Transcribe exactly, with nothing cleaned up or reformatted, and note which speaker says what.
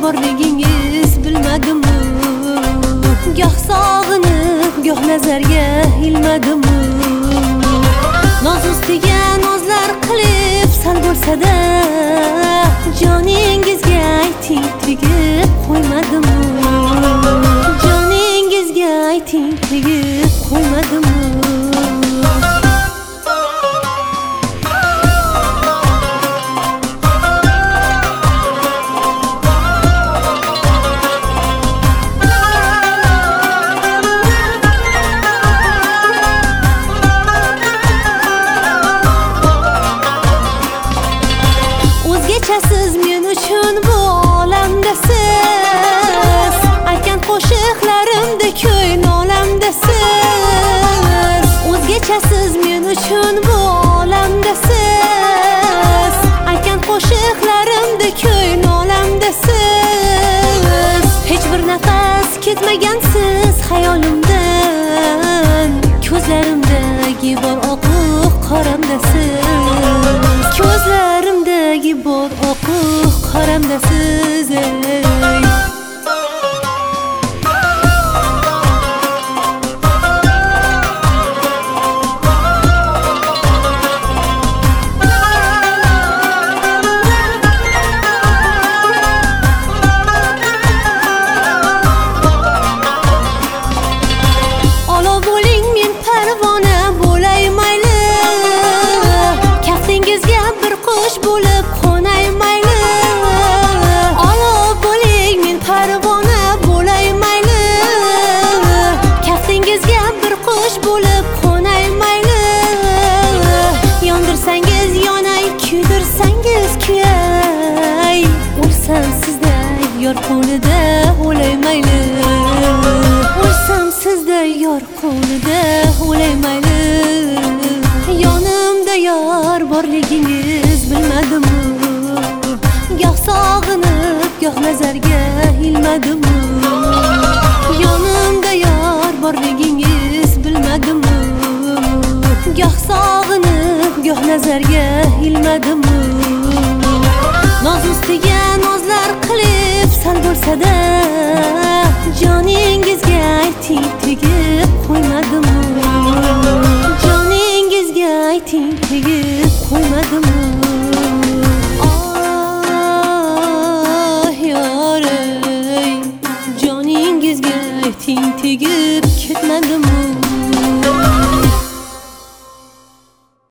Speaker 1: borligingiz bilmadim. Goh sog'inib, goh nazarga ilmadim. Noz ustiga nozlar qilib sal bo'lsa-da joningizga ayting, tegib qo'ymadim. Joningizga ayting, tegib qo'ymadim. Siz men uchun bu olamdasiz, aytgan qo'shiqlarimda ko'yn olamdasiz. O'zgachasiz men uchun bu olamdasiz, aytgan qo'shiqlarimda ko'yn olamdasiz. Hech bir nafas ketmagansiz xayolimdan, ko'zlarimdagi bor oqiq qoramdasiz. Ko'zlarimdagi bor oqiq qoramdasiz. Olov bo'ling, men parvona bo'lay mayli, kaftingizga bir qush bo'lib qo'nay mayli. Olov bo'ling, men parvona bo'lay mayli, kaftingizga bir qush bo'lib qo'nay mayli. Yondirsangiz yonay, kuydirsangiz kuyay, o'lsam sizday yor qo'lida o'lay mayli. O'lsam sizday yor qo'lida o'lay mayli. Yonimda yor borligingiz bilmadim. Goh sog'inib, goh nazarga ilmadim. Yonimda yor borligingiz bilmadim. Goh sog'inib, goh nazarga ilmadim. Noz ustiga nozlar qilib sal bo'lsa-da joningizga